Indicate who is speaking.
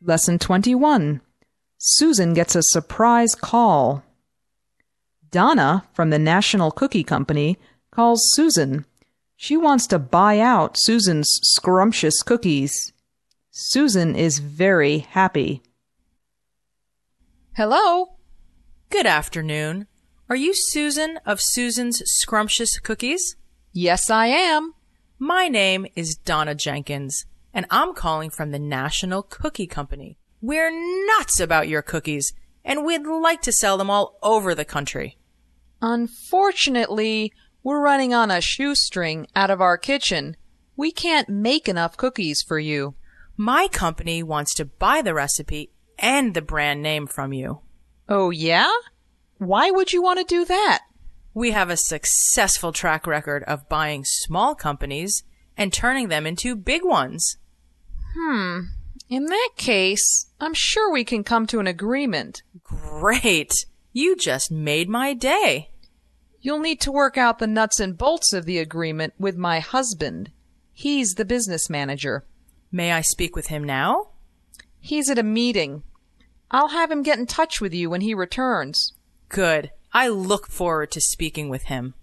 Speaker 1: Lesson 21. Susan gets a surprise call. Donna from the National Cookie Company calls Susan. She wants to buy out Susan's scrumptious cookies. Susan is very happy.
Speaker 2: Hello?
Speaker 3: Good afternoon. Are you Susan of Susan's Scrumptious Cookies?
Speaker 2: Yes, I am.
Speaker 3: My name is Donna Jenkins, and I'm calling from the National Cookie Company. We're nuts about your cookies, and we'd like to sell them all over the country.
Speaker 2: Unfortunately, we're running on a shoestring out of our kitchen. We can't make enough cookies for you.
Speaker 3: My company wants to buy the recipe and the brand name from you.
Speaker 2: Oh, yeah? Why would you want to do that?
Speaker 3: We have a successful track record of buying small companies and turning them into big ones.
Speaker 2: In that case, I'm sure we can come to an agreement.
Speaker 3: Great! You just made my day.
Speaker 2: You'll need to work out the nuts and bolts of the agreement with my husband. He's the business manager.
Speaker 3: May I speak with him now?
Speaker 2: He's at a meeting. I'll have him get in touch with you when he returns.
Speaker 3: Good. I look forward to speaking with him.